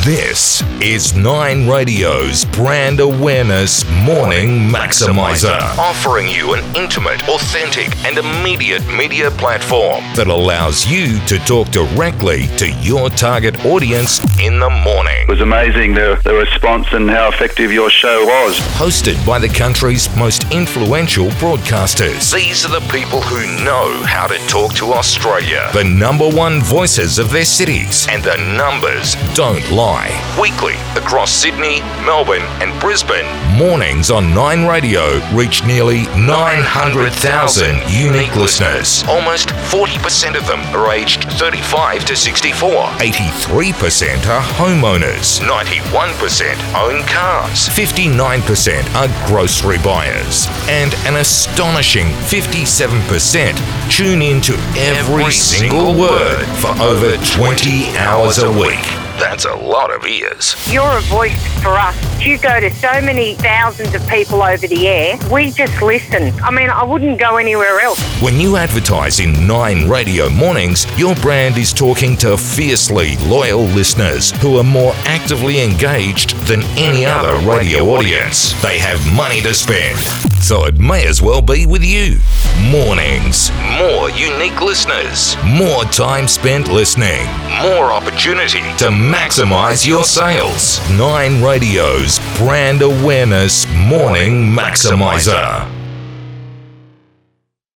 This is 9 Radio's Brand Awareness Morning Maximizer, offering you an intimate, authentic, and immediate media platform that allows you to talk directly to your target audience in the morning. It was amazing the response and how effective your show was. Hosted by the country's most influential broadcasters. These are the people who know how to talk to Australia. The number one voices of their cities. And the numbers don't lie. Weekly across Sydney, Melbourne and Brisbane, mornings on 9 Radio reach nearly 900,000 unique listeners. Almost 40% of them are aged 35 to 64. 83% are homeowners. 91% own cars. 59% are grocery buyers. And an astonishing 57% tune in to every single word for over 20 hours a week. That's a lot of ears. You're a voice for us. You go to so many thousands of people over the air. We just listen. I mean, I wouldn't go anywhere else. When you advertise in 9 Radio mornings, your brand is talking to fiercely loyal listeners who are more actively engaged than any other radio audience. They have money to spend, so it may as well be with you. Mornings, more unique listeners, more time spent listening, more opportunity to maximize your sales. 9 Radio's Brand Awareness Morning Maximizer.